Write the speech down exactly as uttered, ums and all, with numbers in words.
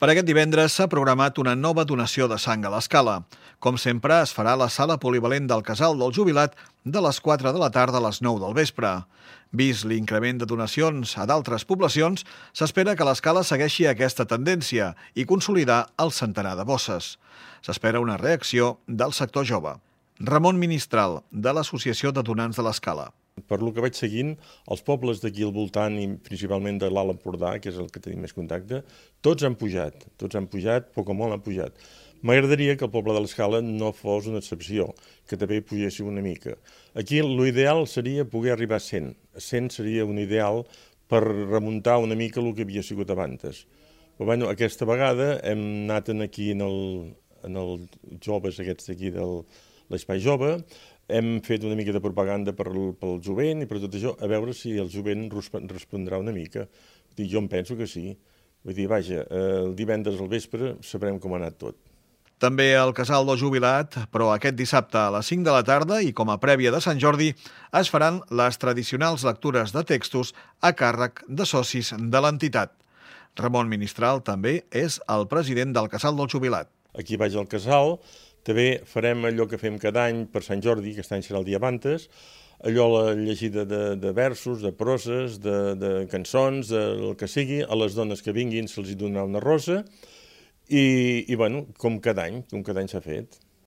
Per aquest divendres s'ha programat una nova donació de sang a l'Escala. Com sempre, es farà a la sala polivalent del Casal del Jubilat de les quatre de la tarda a les nou del vespre. Vist l'increment de donacions a d'altres poblacions, s'espera que l'Escala segueixi aquesta tendència i consolidar el centenar de bosses. S'espera una reacció del sector jove. Ramon Ministral, de l'Associació de Donants de l'Escala. Per lo que vaig seguint, els pobles d'aquí al voltant i principalment de l'Alt Empordà, que és el que tenim més contacte, tots han pujat, tots han pujat, poc o molt han pujat. M'agradaria que el poble de l'Escala no fos una excepció, que també pugéssim una mica. Aquí l'ideal seria poder arribar a cent. cent seria un ideal per remuntar una mica el que havia sigut abans. Però bueno, aquesta vegada hem anat aquí en, el, en els joves aquests d'aquí de l'Espai Jove, hem fet una mica de propaganda per, pel jovent i per tot això, a veure si el jovent respondrà una mica. Jo em penso que sí. Vull dir, vaja, el divendres al vespre sabrem com ha anat tot. També al Casal del Jubilat, però aquest dissabte a les cinc de la tarda i com a prèvia de Sant Jordi, es faran les tradicionals lectures de textos a càrrec de socis de l'entitat. Ramon Ministral també és el president del Casal del Jubilat. Aquí vaig al Casal, també farem allò que fem cada any per Sant Jordi, que aquest any serà el dia abans, allò la llegida de, de versos, de proses, de, de cançons, del que sigui, a les dones que vinguin se'ls donarà una rosa, i, i bueno, com cada any, com cada any s'ha fet.